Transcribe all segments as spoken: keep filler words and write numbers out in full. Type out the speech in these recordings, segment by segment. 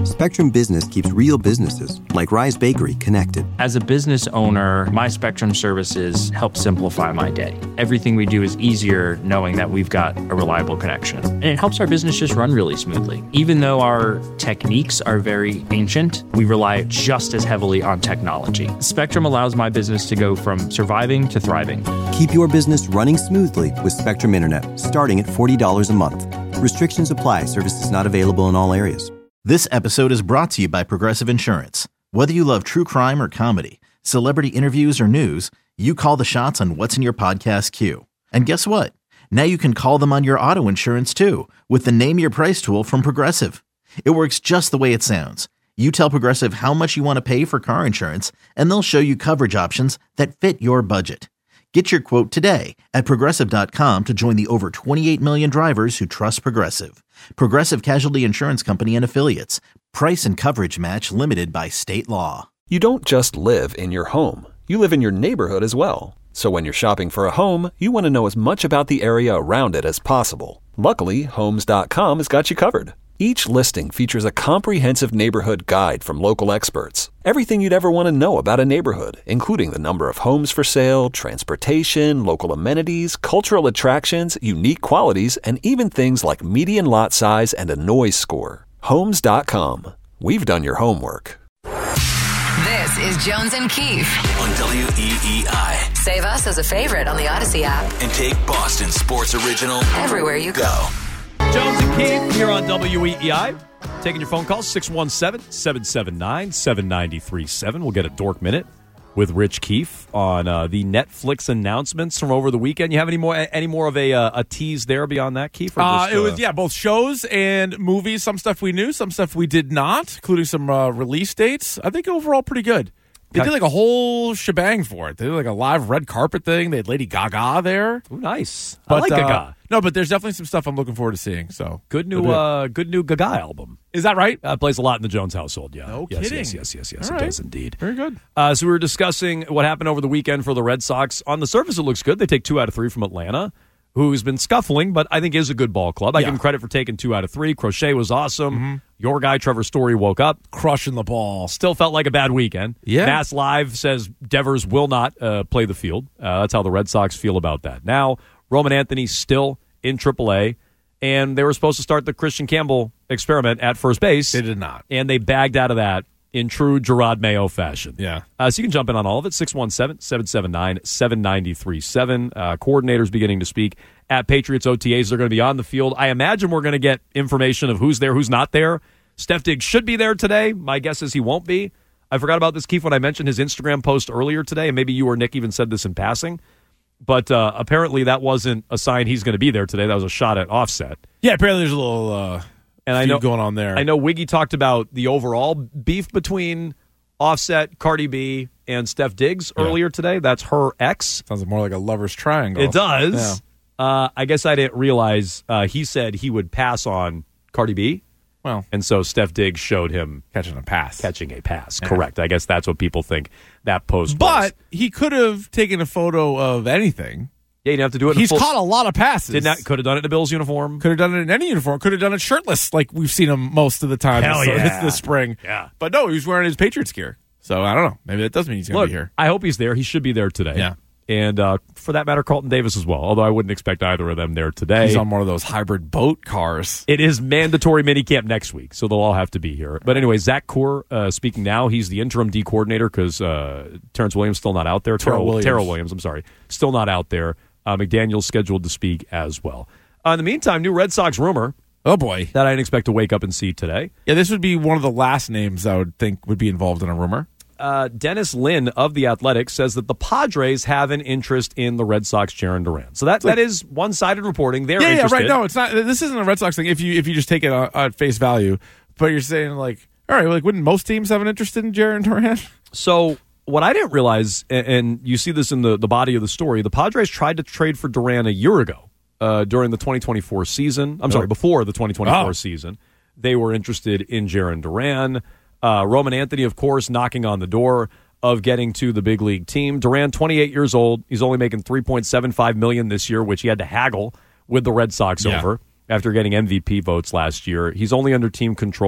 Spectrum Business keeps real businesses, like Rise Bakery, connected. As a business owner, my Spectrum services help simplify my day. Everything we do is easier knowing that we've got a reliable connection. And it helps our business just run really smoothly. Even though our techniques are very ancient, we rely just as heavily on technology. Spectrum allows my business to go from surviving to thriving. Keep your business running smoothly with Spectrum Internet, starting at forty dollars a month. Restrictions apply. Services not available in all areas. This episode is brought to you by Progressive Insurance. Whether you love true crime or comedy, celebrity interviews or news, you call the shots on what's in your podcast queue. And guess what? Now you can call them on your auto insurance too with the Name Your Price tool from Progressive. It works just the way it sounds. You tell Progressive how much you want to pay for car insurance, and they'll show you coverage options that fit your budget. Get your quote today at Progressive dot com to join the over twenty-eight million drivers who trust Progressive. Progressive Casualty Insurance Company and Affiliates. Price and coverage match limited by state law. You don't just live in your home. You live in your neighborhood as well. So when you're shopping for a home, you want to know as much about the area around it as possible. Luckily, Homes dot com has got you covered. Each listing features a comprehensive neighborhood guide from local experts. Everything you'd ever want to know about a neighborhood, including the number of homes for sale, transportation, local amenities, cultural attractions, unique qualities, and even things like median lot size and a noise score. Homes dot com. We've done your homework. This is Jones and Keefe on W E E I. Save us as a favorite on the Odyssey app. And take Boston Sports Original everywhere you go. go. Jones and Keefe here on W E E I. Taking your phone calls, six one seven, seven seven nine, seven nine three seven. We'll get a Dork Minute with Rich Keefe on uh, the Netflix announcements from over the weekend. You have any more any more of a uh, a tease there beyond that, Keefe? Or Uh, just, it uh, was, yeah, both shows and movies. Some stuff we knew, some stuff we did not, including some uh, release dates. I think overall pretty good. They did like a whole shebang for it. They did like a live red carpet thing. They had Lady Gaga there. Ooh, nice. But, I like uh, Gaga. No, but there's definitely some stuff I'm looking forward to seeing. So Good new uh, good new Gaga album. Is that right? Uh, plays a lot in the Jones household, yeah. No yes, kidding. Yes, yes, yes, yes, All it right. does indeed. Very good. Uh, so we were discussing what happened over the weekend for the Red Sox. On the surface, it looks good. They take two out of three from Atlanta, who's been scuffling, but I think is a good ball club. I Yeah. give him credit for taking two out of three. Crochet was awesome. Mm-hmm. Your guy, Trevor Story, woke up. Crushing the ball. Still felt like a bad weekend. Yeah. Mass Live says Devers will not uh, play the field. Uh, that's how the Red Sox feel about that. Now, Roman Anthony's still in triple A, and they were supposed to start the Christian Campbell experiment at first base. They did not. And they bagged out of that in true Gerard Mayo fashion. Yeah. Uh, so you can jump in on all of it, six one seven, seven seven nine, seven nine three seven. Uh, coordinators beginning to speak at Patriots O T As. They're going to be on the field. I imagine we're going to get information of who's there, who's not there. Steph Diggs should be there today. My guess is he won't be. I forgot about this, Keith, when I mentioned his Instagram post earlier today, and maybe you or Nick even said this in passing. But uh, apparently that wasn't a sign he's going to be there today. That was a shot at Offset. Yeah, apparently there's a little uh, and I feud know, going on there. I know Wiggy talked about the overall beef between Offset, Cardi B, and Steph Diggs Yeah. earlier today. That's her ex. Sounds more like a lover's triangle. It does. Yeah. Uh, I guess I didn't realize uh, he said he would pass on Cardi B. Well, and so Steph Diggs showed him catching a pass. Catching a pass. Yeah. Correct. I guess that's what people think that post But was. he could have taken a photo of anything. Yeah, you didn't have to do it in He's full, caught a lot of passes. Did not could have done it in a Bills uniform. Could have done it in any uniform. Could have done it shirtless, like we've seen him most of the time Hell this, yeah. this spring. Yeah. But no, he was wearing his Patriots gear. So I don't know. Maybe that does mean he's going to Look, be here. I hope he's there. He should be there today. Yeah. And uh, for that matter, Carlton Davis as well, although I wouldn't expect either of them there today. He's on one of those hybrid boat cars. It is mandatory minicamp next week, so they'll all have to be here. But anyway, Zach Core uh, speaking now. He's the interim D coordinator because uh, Terrence Williams still not out there. Terrell Williams. Terrell Williams, I'm sorry. Still not out there. Uh, McDaniel's scheduled to speak as well. Uh, in the meantime, new Red Sox rumor. Oh, boy. That I didn't expect to wake up and see today. Yeah, this would be one of the last names I would think would be involved in a rumor. Uh, Dennis Lin of The Athletic says that the Padres have an interest in the Red Sox, Jaron Duran. So that, like, that is one-sided reporting. They're yeah, interested. yeah, right. No, it's not. This isn't a Red Sox thing. If you if you just take it at, at face value, but you're saying like, all right, like wouldn't most teams have an interest in Jaron Duran? So what I didn't realize, and, and you see this in the, the body of the story, the Padres tried to trade for Duran a year ago uh, during the twenty twenty-four season. I'm sorry, before the twenty twenty-four oh. season. They were interested in Jaron Duran. Uh, Roman Anthony, of course, knocking on the door of getting to the big league team. Duran, twenty-eight years old. He's only making three point seven five million dollars this year, which he had to haggle with the Red Sox yeah. over after getting M V P votes last year. He's only under team control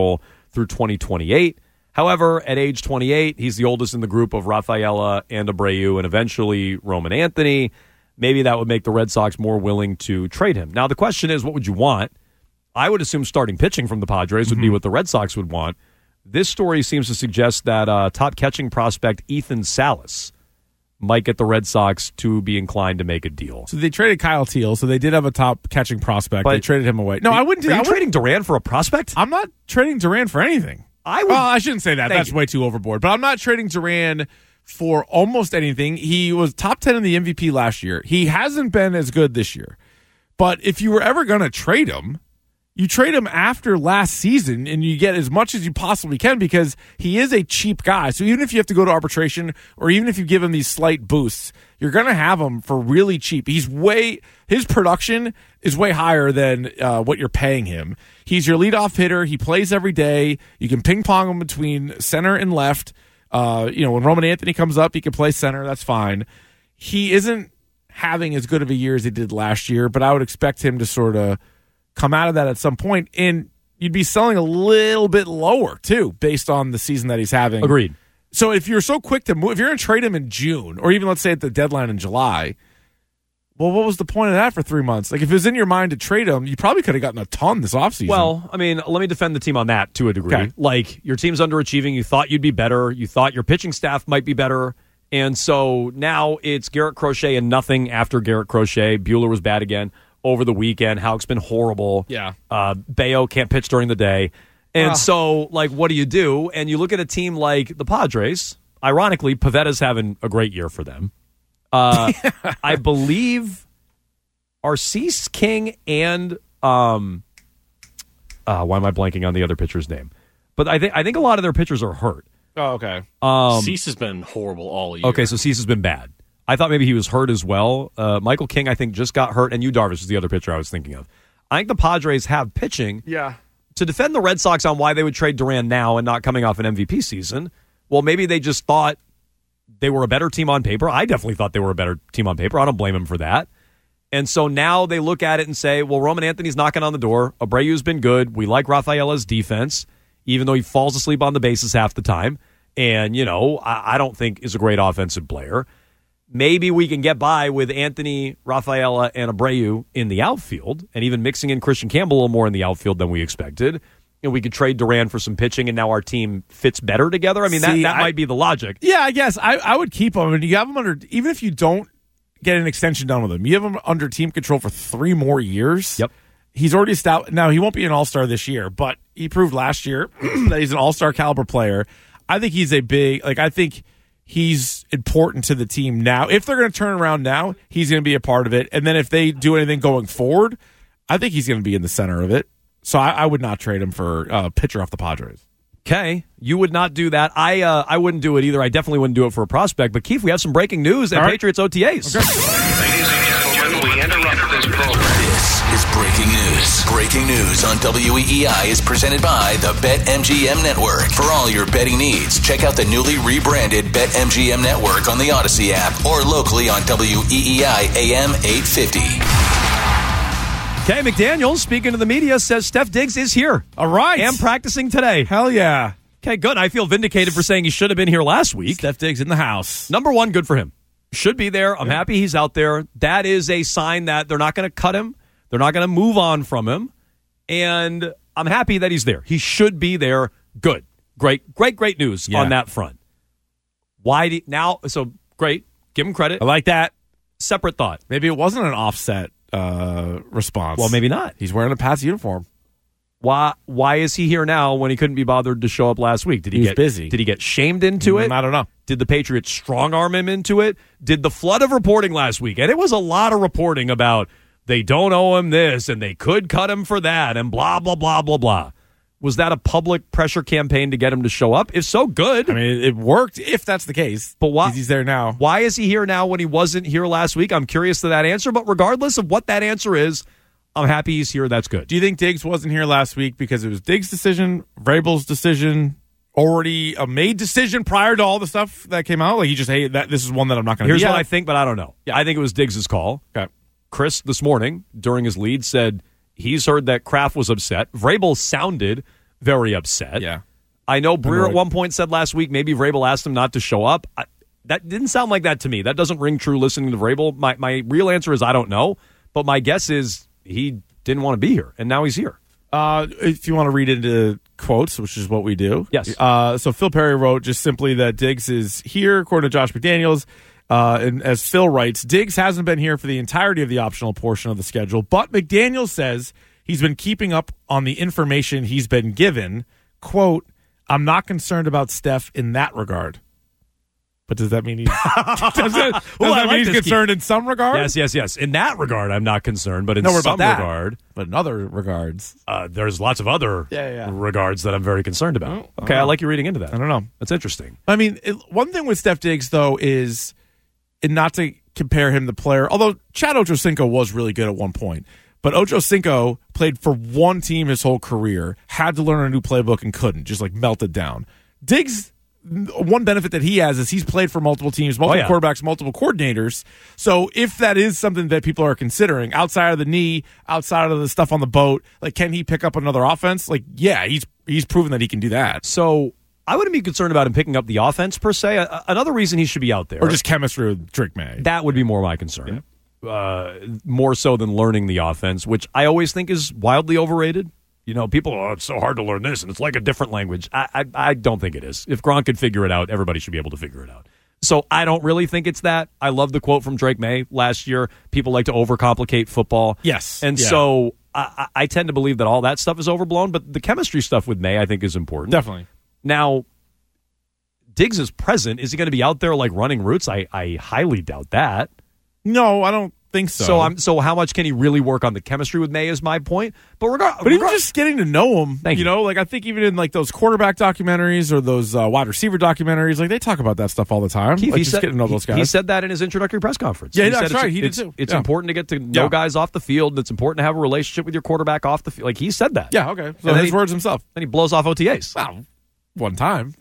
through twenty twenty-eight. However, at age twenty-eight, he's the oldest in the group of Rafaela and Abreu and eventually Roman Anthony. Maybe that would make the Red Sox more willing to trade him. Now, the question is, what would you want? I would assume starting pitching from the Padres would mm-hmm. be what the Red Sox would want. This story seems to suggest that uh, top catching prospect Ethan Salas might get the Red Sox to be inclined to make a deal. So they traded Kyle Teal, so they did have a top catching prospect. But they traded him away. No, are, I wouldn't do Are that. you trading Duran for a prospect? I'm not trading Duran for anything. I would. Well, I shouldn't say that. That's you. way too overboard. But I'm not trading Duran for almost anything. He was top ten in the M V P last year. He hasn't been as good this year. But if you were ever going to trade him, you trade him after last season and you get as much as you possibly can because he is a cheap guy. So even if you have to go to arbitration or even if you give him these slight boosts, you're going to have him for really cheap. He's way his production is way higher than uh, what you're paying him. He's your leadoff hitter. He plays every day. You can ping pong him between center and left. Uh, you know, when Roman Anthony comes up, he can play center. That's fine. He isn't having as good of a year as he did last year, but I would expect him to sort of come out of that at some point, and you'd be selling a little bit lower, too, based on the season that he's having. Agreed. So if you're so quick to move, if you're going to trade him in June, or even let's say at the deadline in July, well, what was the point of that for three months? Like, if it was in your mind to trade him, you probably could have gotten a ton this offseason. Well, I mean, let me defend the team on that to a degree. Okay. Like, your team's underachieving. You thought you'd be better. You thought your pitching staff might be better. And so now it's Garrett Crochet and nothing after Garrett Crochet. Buehler was bad again over the weekend. Houck's been horrible. Yeah. Uh, Bayo can't pitch during the day. And uh. so, like, what do you do? And you look at a team like the Padres. Ironically, Pavetta's having a great year for them. Uh, I believe Arceus King and um, uh, why am I blanking on the other pitcher's name? But I think I think a lot of their pitchers are hurt. Oh, okay. Um, Cease has been horrible all year. Okay, so Cease has been bad. I thought maybe he was hurt as well. Uh, Michael King, I think, just got hurt, and Yu Darvish is the other pitcher I was thinking of. I think the Padres have pitching. Yeah. To defend the Red Sox on why they would trade Duran now and not coming off an M V P season, well, maybe they just thought they were a better team on paper. I definitely thought they were a better team on paper. I don't blame him for that. And so now they look at it and say, well, Roman Anthony's knocking on the door. Abreu's been good. We like Rafaela's defense, even though he falls asleep on the bases half the time. And, you know, I, I don't think is a great offensive player. Maybe we can get by with Anthony, Rafaela, and Abreu in the outfield, and even mixing in Christian Campbell a little more in the outfield than we expected. And we could trade Duran for some pitching, and now our team fits better together. I mean, See, that, that I, might be the logic. Yeah, I guess. I, I would keep him. And you have him under, even if you don't get an extension done with him, you have him under team control for three more years. Yep. He's already established. Now, he won't be an all-star this year, but he proved last year that he's an all-star caliber player. I think he's a big, like, I think he's important to the team now. If they're going to turn around now, he's going to be a part of it. And then if they do anything going forward, I think he's going to be in the center of it. So I, I would not trade him for a uh, pitcher off the Padres. Okay, you would not do that. I uh, I wouldn't do it either. I definitely wouldn't do it for a prospect. But Keith, we have some breaking news at All right. Patriots O T As. Okay. Ladies and gentlemen, we interrupt this program. This is breaking news. Breaking news on W E E I is presented by the BetMGM Network. For all your betting needs, check out the newly rebranded BetMGM Network on the Odyssey app or locally on W E E I A M eight fifty. Okay, McDaniels, speaking to the media, says Steph Diggs is here. All right. And practicing today. Hell yeah. Okay, good. I feel vindicated for saying he should have been here last week. Steph Diggs in the house. Number one, good for him. Should be there. I'm yeah. happy he's out there. That is a sign that they're not going to cut him. They're not going to move on from him. And I'm happy that he's there. He should be there. Good. Great, great, great news yeah. on that front. Why do, now? So, great. Give him credit. I like that. Separate thought. Maybe it wasn't an offset uh, response. Well, maybe not. He's wearing a Pats uniform. Why Why is he here now when he couldn't be bothered to show up last week? Did he, he get busy? Did he get shamed into mm, it? I don't know. Did the Patriots strong arm him into it? Did the flood of reporting last week, and it was a lot of reporting about they don't owe him this and they could cut him for that and blah blah blah blah blah. Was that a public pressure campaign to get him to show up? If so, good. I mean, it worked if that's the case. But why he's there now? Why is he here now when he wasn't here last week? I'm curious to that answer. But regardless of what that answer is, I'm happy he's here. That's good. Do you think Diggs wasn't here last week because it was Diggs' decision, Vrabel's decision, already a made decision prior to all the stuff that came out? Like he just, hey, that this is one that I'm not going to. Here's be what at. I think, but I don't know. Yeah. I think it was Diggs' call. Okay. Chris this morning during his lead said he's heard that Kraft was upset. Vrabel sounded very upset. Yeah. I know Breer Right. at one point said last week maybe Vrabel asked him not to show up. I, that didn't sound like that to me. That doesn't ring true listening to Vrabel. My, my real answer is I don't know, but my guess is he didn't want to be here, and now he's here. Uh, if you want to read into quotes, which is what we do. Yes. Uh, so Phil Perry wrote just simply that Diggs is here, according to Josh McDaniels. Uh, and as Phil writes, Diggs hasn't been here for the entirety of the optional portion of the schedule, but McDaniels says he's been keeping up on the information he's been given. Quote, I'm not concerned about Steph in that regard. But does that mean he's, does that, does Well, I that like mean he's this concerned key. in some regard? Yes, yes, yes. In that regard, I'm not concerned, but in No, we're some about that. regard, But in other regards, uh, there's lots of other Yeah, yeah. regards that I'm very concerned about. Oh, okay, I I don't like you reading into that. I don't know. That's interesting. I mean, it, one thing with Steph Diggs, though, is and not to compare him to player, although Chad Ochocinco was really good at one point, but Ochocinco played for one team his whole career, had to learn a new playbook and couldn't, just like melted down. Diggs, one benefit that he has is he's played for multiple teams, multiple Oh, yeah. quarterbacks, multiple coordinators. So if that is something that people are considering, outside of the knee, outside of the stuff on the boat, like can he pick up another offense? Like, yeah, he's he's proven that he can do that. So I wouldn't be concerned about him picking up the offense per se. A- Another reason he should be out there, Or just chemistry with Drake May. that would be more my concern. Uh, more so than learning the offense, which I always think is wildly overrated. You know, people, oh, it's so hard to learn this, and it's like a different language. I, I, I don't think it is. If Gronk could figure it out, everybody should be able to figure it out. So I don't really think it's that. I love the quote from Drake May last year. People like to overcomplicate football. Yes. And Yeah. so I, I tend to believe that all that stuff is overblown, but the chemistry stuff with May I think is important. Definitely. Now, Diggs is present. Is he going to be out there like running routes? I, I highly doubt that. No, I don't think so. So I'm so how much can he really work on the chemistry with May is my point. But regard, But even regard- just getting to know him, Thank you you. know, like I think even in like those quarterback documentaries or those uh, wide receiver documentaries, like they talk about that stuff all the time. Keith, like he just said, getting to know he- those guys. He said that in his introductory press conference. Yeah, he that's said it's- right. He did it's, too. It's Yeah. important to get to know Yeah. guys off the field. It's important to have a relationship with your quarterback off the field. Like he said that. yeah, okay. So And then his he- words himself. Then he blows off O T As. Wow, one time.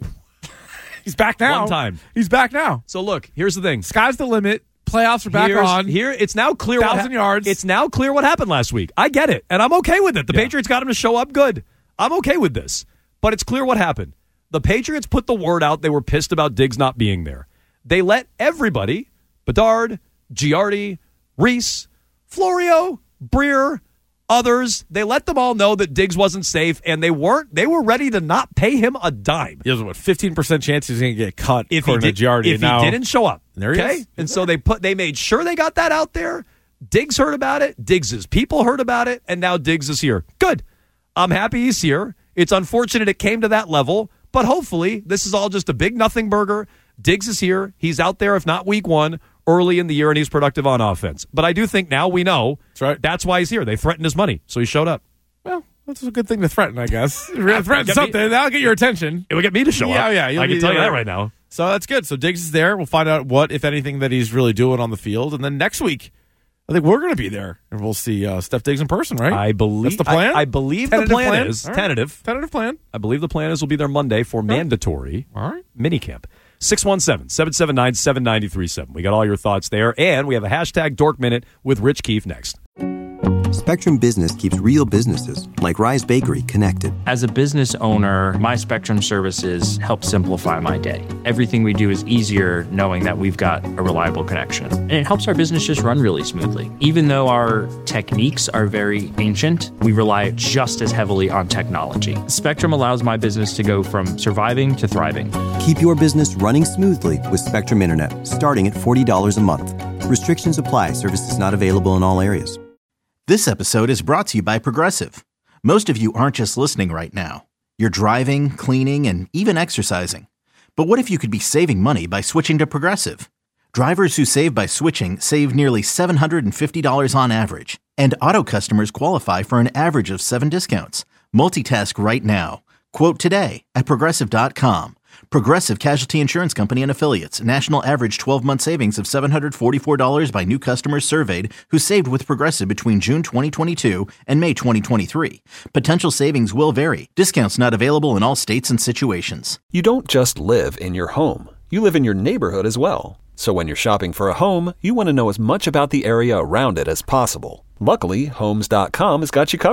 He's back now. One time. He's back now. So look, here's the thing. Sky's the limit. Playoffs are back Here's- on. Here, it's now clear. what Thousand yards. It's now clear what happened last week. I get it, and I'm okay with it. The Yeah. Patriots got him to show up good. I'm okay with this, but it's clear what happened. The Patriots put the word out. They were pissed about Diggs not being there. They let everybody, Bedard, Giardi, Reese, Florio, Breer, others, they let them all know that Diggs wasn't safe, and they weren't. They were ready to not pay him a dime. There's what fifteen percent chance he's going to get cut If he, according did, to Giardi. if and now, he didn't show up, There he okay, is. and so they put they made sure they got that out there. Diggs heard about it. Diggs's people heard about it, and now Diggs is here. Good. I'm happy he's here. It's unfortunate it came to that level, but hopefully this is all just a big nothing burger. Diggs is here. He's out there, if not week one, early in the year, and he's productive on offense. But I do think now we know That's right. that's why he's here. They threatened his money, so he showed up. Well, that's a good thing to threaten, I guess. threaten Get me- something. That'll get your attention. It would get me to show Yeah, up. yeah, you'll I can be tell you there. that right now. So that's good. So Diggs is there. We'll find out what, if anything, that he's really doing on the field. And then next week, I think we're going to be there. And we'll see uh, Steph Diggs in person, right? I believe That's the plan? I, I believe Tentative the plan, plan? is All right. tentative. Tentative plan. I believe the plan is we'll be there Monday for mandatory All right. minicamp. six one seven, seven seven nine, seven nine three seven. We got all your thoughts there. And we have a hashtag Dork Minute with Rich Keefe next. Spectrum Business keeps real businesses, like Rise Bakery, connected. As a business owner, my Spectrum services help simplify my day. Everything we do is easier knowing that we've got a reliable connection. And it helps our business just run really smoothly. Even though our techniques are very ancient, we rely just as heavily on technology. Spectrum allows my business to go from surviving to thriving. Keep your business running smoothly with Spectrum Internet, starting at forty dollars a month. Restrictions apply. Services not available in all areas. This episode is brought to you by Progressive. Most of you aren't just listening right now. You're driving, cleaning, and even exercising. But what if you could be saving money by switching to Progressive? Drivers who save by switching save nearly seven hundred fifty dollars on average. And auto customers qualify for an average of seven discounts. Multitask right now. Quote today at Progressive dot com. Progressive Casualty Insurance Company and Affiliates. National average twelve-month savings of seven hundred forty-four dollars by new customers surveyed who saved with Progressive between June twenty twenty-two and May twenty twenty-three. Potential savings will vary. Discounts not available in all states and situations. You don't just live in your home. You live in your neighborhood as well. So when you're shopping for a home, you want to know as much about the area around it as possible. Luckily, Homes dot com has got you covered.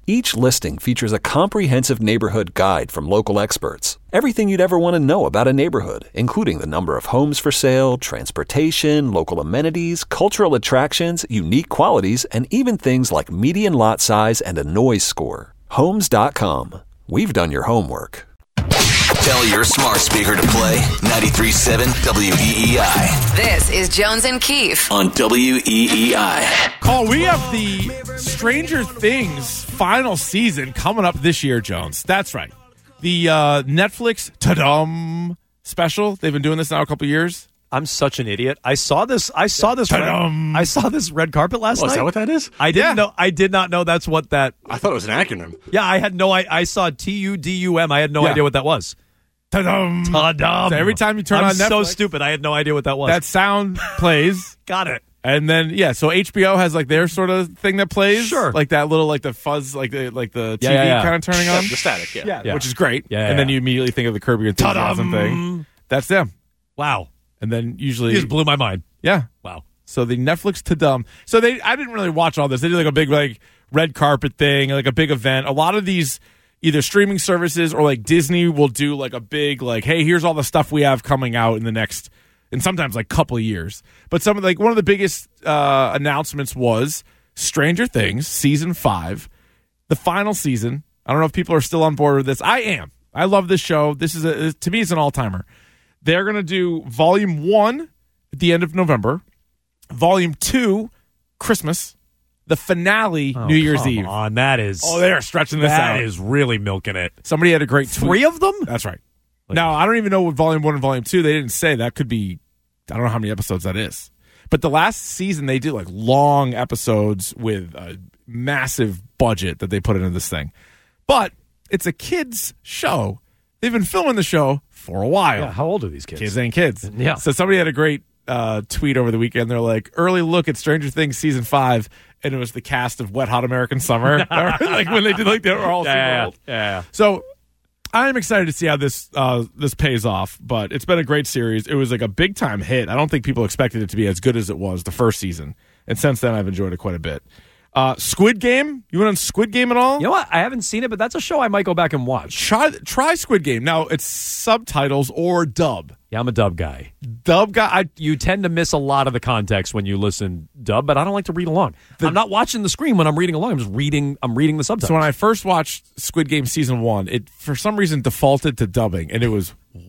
Each listing features a comprehensive neighborhood guide from local experts. Everything you'd ever want to know about a neighborhood, including the number of homes for sale, transportation, local amenities, cultural attractions, unique qualities, and even things like median lot size and a noise score. Homes dot com. We've done your homework. Tell your smart speaker to play ninety-three point seven W E E I. This is Jones and Keefe on W E E I. Call, we have the Stranger Things final season coming up this year, Jones. That's right. The uh, Netflix ta-dum special. They've been doing this now a couple years. I'm such an idiot. I saw this. I saw this. Red, I saw this red carpet last oh, night. Is that what that is? I didn't Yeah. know. I did not know that's what that. I thought it was an acronym. Yeah, I had no. I, I saw T U D U M. I had no Yeah. idea what that was. Ta-dum. Ta-dum. So every time you turn I'm on Netflix, so stupid. I had no idea what that was. that sound plays. Got it. And then yeah, so H B O has like their sort of thing that plays, Sure. like that little like the fuzz, like the like the T V Yeah, yeah, yeah. kind of turning on, The static, yeah. yeah, Yeah. which is great. Yeah, and yeah, then yeah. you immediately think of the Curb Your Enthusiasm Ta-dum. thing. That's them. Wow. And then usually, You just blew my mind. yeah. Wow. So the Netflix to dumb. So they, I didn't really watch all this. They did like a big like red carpet thing, like a big event. A lot of these either streaming services or like Disney will do like a big like, hey, here's all the stuff we have coming out in the next, and sometimes like couple of years. But some of like one of the biggest uh, announcements was Stranger Things season five, the final season. I don't know if people are still on board with this. I am. I love this show. This is a, to me, it's an all timer. They're going to do volume one at the end of November, volume two, Christmas, the finale, Oh, New Year's come Eve. on, that is. Oh, they are stretching this that out. is really milking it. Somebody had a great tweet. Three of them? That's right. Now, I don't even know what volume one and volume two, they didn't say. That could be, I don't know how many episodes that is. But the last season, they did like long episodes with a massive budget that they put into this thing. But it's a kid's show. They've been filming the show for a while. Yeah, how old are these kids? Kids ain't kids. Yeah. So somebody had a great uh, tweet over the weekend. They're like, early look at Stranger Things season five, and it was the cast of Wet Hot American Summer. Like when they did, like they were all Yeah, super yeah, old. yeah, yeah. So I'm excited to see how this uh, this pays off. But it's been a great series. It was like a big time hit. I don't think people expected it to be as good as it was the first season, and since then I've enjoyed it quite a bit. Uh, Squid Game. You went on Squid Game at all? You know what? I haven't seen it, but that's a show I might go back and watch. Try try Squid Game. Now it's subtitles or dub. Yeah, I'm a dub guy. Dub guy. I, You tend to miss a lot of the context when you listen dub, but I don't like to read along. I'm not watching the screen when I'm reading along. I'm just reading. I'm reading the subtitles. so when I first watched Squid Game season one, it for some reason defaulted to dubbing, and it was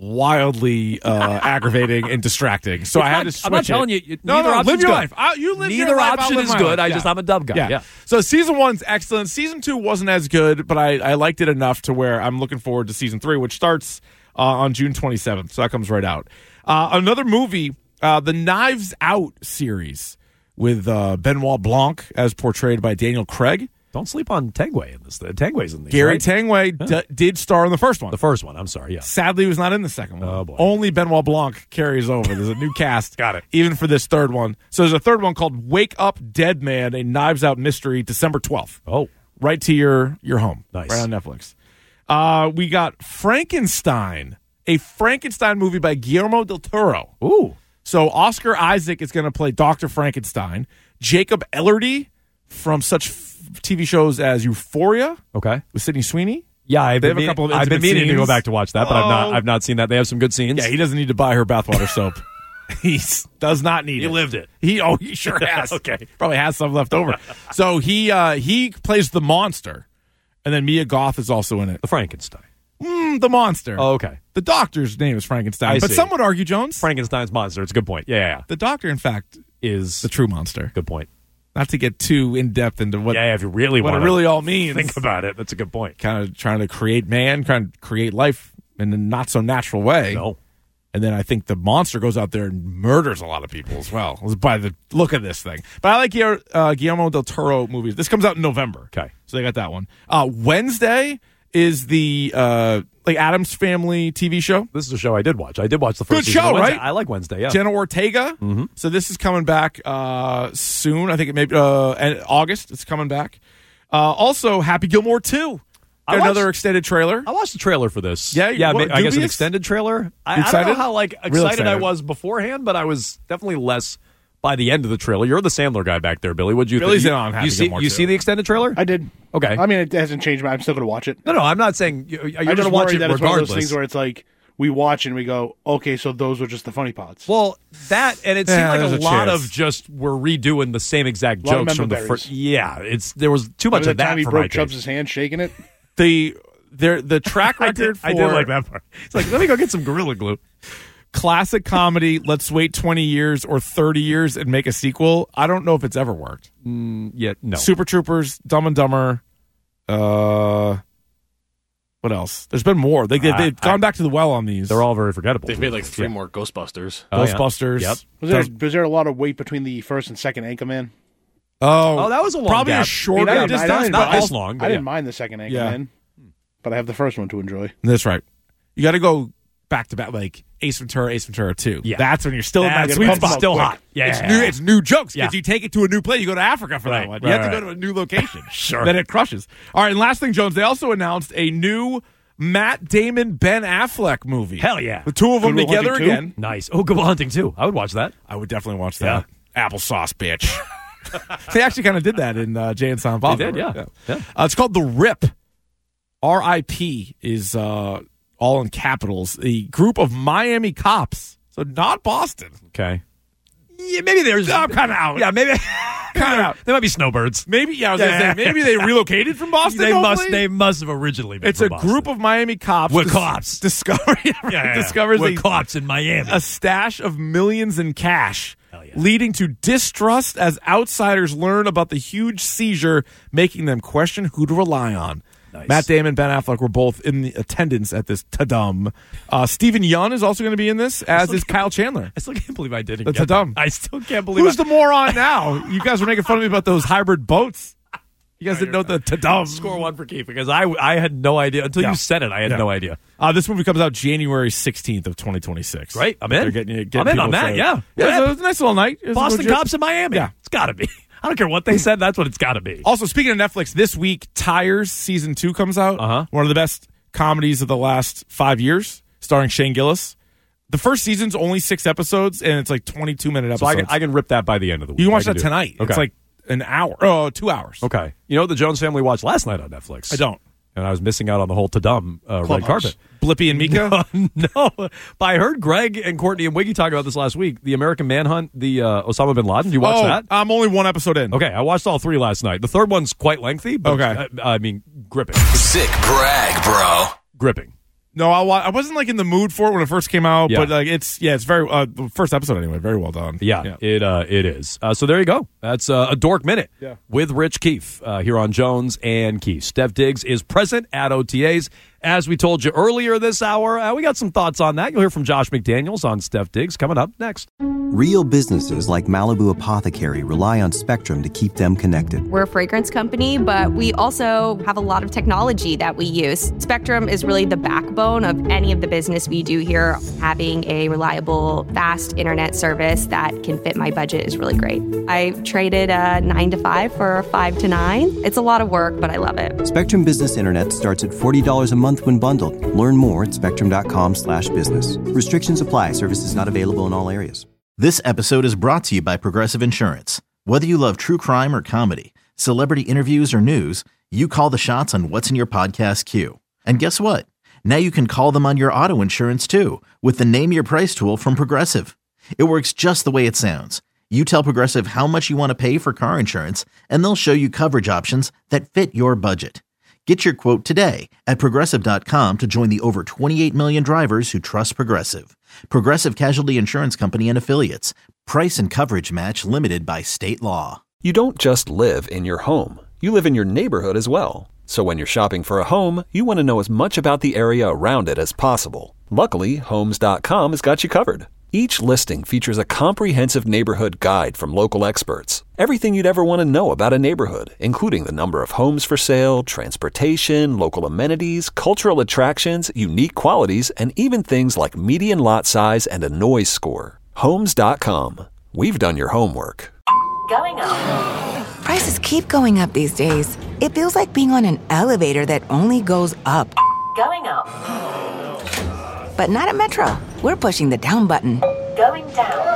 wildly uh, aggravating and distracting. So It's I had not- to switch I'm not telling it. you- you- No, neither no, option's live your good. life. I, you live Neither your life, I'll option live is my good. life. I Yeah. just I'm a dub guy. Yeah. Yeah. So season one's excellent. Season two wasn't as good, but I, I liked it enough to where I'm looking forward to season three, which starts uh, on June twenty-seventh. So that comes right out. Uh, another movie, uh, the Knives Out series with uh, Benoit Blanc as portrayed by Daniel Craig. Don't sleep on Tangway in this. Tangway's in these. Gary right? Tangway Yeah. d- did star in the first one. The first one. I'm sorry. Yeah. Sadly, he was not in the second one. Oh, boy. Only Benoit Blanc carries over. There's a new cast. Got it. Even for this third one. So there's a third one called Wake Up Dead Man, a Knives Out mystery, December twelfth. Oh, Right to your, your home. Nice. Right on Netflix. Uh, we got Frankenstein, a Frankenstein movie by Guillermo del Toro. ooh. So Oscar Isaac is going to play Doctor Frankenstein. Jacob Elordi from such f- T V shows as Euphoria Okay. with Sydney Sweeney. Yeah, I've They been, have a mean- couple of I've been intimate meaning to go scenes. back to watch that, but I've not. Oh. I've not seen that. They have some good scenes. Yeah, he doesn't need to buy her bathwater soap. He does not need He it. lived it. He oh he sure has. Okay. Probably has some left over. So he uh, he plays the monster, and then Mia Goth is also in it. The Frankenstein. Mm, the monster. Oh, okay. The doctor's name is Frankenstein, I but see. some would argue, Jones, Frankenstein's monster. It's a good point. Yeah, yeah, yeah. the doctor, in fact, Is the true monster. good point. Not to get too in depth into what Yeah, if you really what want it really all means. think about it, that's a good point. Kind of trying to create man, trying to create life in a not so natural way. No. And then I think the monster goes out there and murders a lot of people as well, by the look of this thing. But I like Guillermo, uh, Guillermo del Toro movies. This comes out in November. Okay. So they got that one. Uh, Wednesday is the uh, like Addams Family T V show. This is a show I did watch. I did watch the first Good season show, of Wednesday. right? I like Wednesday, yeah. Jenna Ortega. Mm-hmm. So this is coming back uh, soon. I think it may be uh, in August. It's coming back. Uh, also, Happy Gilmore two. I Got watched- another extended trailer. I watched the trailer for this. Yeah, yeah. what- I did guess we an ex- extended trailer. I, I don't excited? know how like Real excited, I excited. was beforehand, but I was definitely less by the end of the trailer. You're the Sandler guy back there, Billy. What'd you Billy's think? in on. I'm happy You to see, get more you too. see the extended trailer? I did. Okay. I mean, it hasn't changed, but I'm still going to watch it. No, no, I'm not saying you- you're I going just to watch worry it that it's one of regardless. those things where it's like we watch and we go, okay, so those were just the funny parts. Well, that and it seemed Yeah, like there's a, a lot chance. of just we're redoing the same exact A lot of jokes from the member first. berries. Yeah, it's there was too much Remember of that that time he for my broke taste. Chubbs' hand shaking it? The there the track I record did, for I did like that part. It's like, let me go get some Gorilla Glue. classic comedy, let's wait twenty years or thirty years and make a sequel. I don't know if it's ever worked. Mm, yeah, no. Super Troopers, Dumb and Dumber. Uh, what else? There's been more. They, they, Uh, they've I- gone back to the well on these. They're all very forgettable. They've made like three Yeah. more Ghostbusters. Oh, yeah. Ghostbusters. Yep. Was there, Does- was there a lot of wait between the first and second Anchorman? Oh, Oh, that was a long probably gap. a short I mean, I didn't- distance. I didn't- not I- this long, but I didn't yeah. mind the second Anchorman, Yeah. but I have the first one to enjoy. That's right. You got to go back to back, like Ace Ventura, Ace Ventura two. Yeah. That's when you're still in That's that sweet pump them spot. up still quick. hot. Yeah, It's yeah, new. yeah. It's new jokes because Yeah. you take it to a new place. You go to Africa for Right, that one. You right, have to right. go to a new location. Sure. Then it crushes. All right. And last thing, Jones. They also announced a new Matt Damon Ben Affleck movie. Hell yeah. The two of them Good Will together Hunting two? again. Nice. Oh, Good Will Hunting too. I would watch that. I would definitely watch that. Applesauce, bitch. They actually kind of did that in uh, Jay and Silent Bob. They did, yeah. Yeah. Uh, it's called The Rip. R I P is uh, all in capitals. A group of Miami cops. So not Boston. Okay. Yeah, maybe there's. I'm kind of out. Yeah, maybe. Kind of out. There might be snowbirds. Maybe, yeah, I was Yeah. gonna say, maybe they relocated from Boston. They must. hopefully? They must have originally been. It's from a Boston. group of Miami cops. We're dis- cops. Discover, Yeah, yeah, yeah. discovers We're a, cops in Miami. a stash of millions in cash, Hell yeah. leading to distrust as outsiders learn about the huge seizure, making them question who to rely on. Nice. Matt Damon and Ben Affleck were both in the attendance at this ta-dum. Uh, Stephen Yeun is also going to be in this, as is Kyle Chandler. I still can't believe I didn't. The get ta-dum. that. I still can't believe. Who's I, the moron now? You guys were making fun of me about those hybrid boats. You guys didn't know the ta-dum. score one for Keith because I I had no idea until Yeah. you said it. I had Yeah. no idea. Uh, this movie comes out January sixteenth of twenty twenty-six. Right, I'm They're in. getting, getting I'm in people on that, excited. yeah. yeah. Yeah. So it was a nice little night. It was Boston legit. cops in Miami. Yeah. It's got to be. I don't care what they said. That's what it's got to be. Also, speaking of Netflix, this week Tires season two comes out. Uh-huh. One of the best comedies of the last five years, starring Shane Gillis. The first season's only six episodes, and it's like twenty-two minute episodes. So I can, I can rip that by the end of the week. you can watch I that do it. tonight. Okay. It's like an hour. Oh, two hours. okay. You know what the Jones family watched last night on Netflix? I don't. And I was missing out on the whole Tadum uh, red Clubhouse. carpet. Blippy and Mika. no, but I heard Greg and Courtney and Wiggy talk about this last week. The American Manhunt, the uh, Osama bin Laden. You watch oh, that? I'm only one episode in. Okay, I watched all three last night. The third one's quite lengthy, but Okay. uh, I mean, gripping, Sick brag, bro. gripping. No, I, wa- I wasn't like in the mood for it when it first came out, Yeah. but like it's yeah, it's very uh, the first episode anyway, very well done. Yeah, it uh, it is. Uh, so there you go. That's uh, a Dork Minute Yeah. with Rich Keefe uh, here on Jones and Keefe. Steph Diggs is present at O T As. As we told you earlier this hour, uh, we got some thoughts on that. You'll hear from Josh McDaniels on Steph Diggs coming up next. Real businesses like Malibu Apothecary rely on Spectrum to keep them connected. We're a fragrance company, but we also have a lot of technology that we use. Spectrum is really the backbone of any of the business we do here. Having a reliable, fast internet service that can fit my budget is really great. I traded a nine to five for a five to nine. It's a lot of work, but I love it. Spectrum Business Internet starts at forty dollars a month when bundled. Learn more at spectrum.com slash business. Restrictions apply. Services not available in all areas. This episode is brought to you by Progressive Insurance. Whether you love true crime or comedy, celebrity interviews or news, you call the shots on what's in your podcast queue. And guess what? Now you can call them on your auto insurance too with the Name Your Price tool from Progressive. It works just the way it sounds. You tell Progressive how much you want to pay for car insurance, and they'll show you coverage options that fit your budget. Get your quote today at Progressive dot com to join the over twenty-eight million drivers who trust Progressive. Progressive Casualty Insurance Company and Affiliates. Price and coverage match limited by state law. You don't just live in your home. You live in your neighborhood as well. So when you're shopping for a home, you want to know as much about the area around it as possible. Luckily, Homes dot com has got you covered. Each listing features a comprehensive neighborhood guide from local experts. Everything you'd ever want to know about a neighborhood, including the number of homes for sale, transportation, local amenities, cultural attractions, unique qualities, and even things like median lot size and a noise score. Homes dot com. We've done your homework. Going up. Prices keep going up these days. It feels like being on an elevator that only goes up. Going up. But not at Metro. We're pushing the down button. Going down.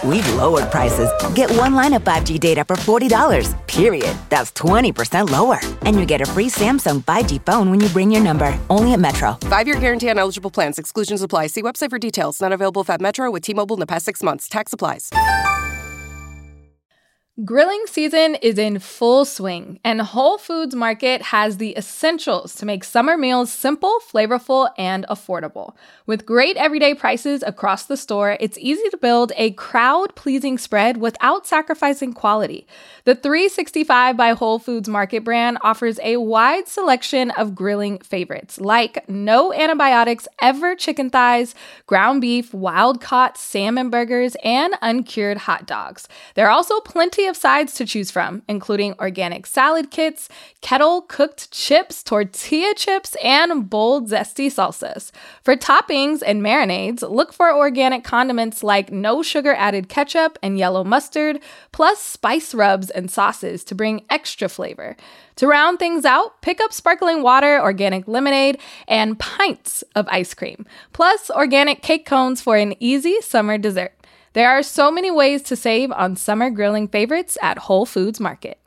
We've lowered prices. Get one line of five G data for forty dollars, period. That's twenty percent lower. And you get a free Samsung five G phone when you bring your number. Only at Metro. Five-year guarantee on eligible plans. Exclusions apply. See website for details. Not available at Metro with T-Mobile in the past six months. Tax applies. Grilling season is in full swing, and Whole Foods Market has the essentials to make summer meals simple, flavorful, and affordable. With great everyday prices across the store, it's easy to build a crowd-pleasing spread without sacrificing quality. The three sixty-five by Whole Foods Market brand offers a wide selection of grilling favorites, like no antibiotics ever chicken thighs, ground beef, wild-caught salmon burgers, and uncured hot dogs. There are also plenty of sides to choose from, including organic salad kits, kettle-cooked chips, tortilla chips, and bold, zesty salsas. For toppings and marinades, look for organic condiments like no-sugar-added ketchup and yellow mustard, plus spice rubs and sauces to bring extra flavor. To round things out, pick up sparkling water, organic lemonade, and pints of ice cream, plus organic cake cones for an easy summer dessert. There are so many ways to save on summer grilling favorites at Whole Foods Market.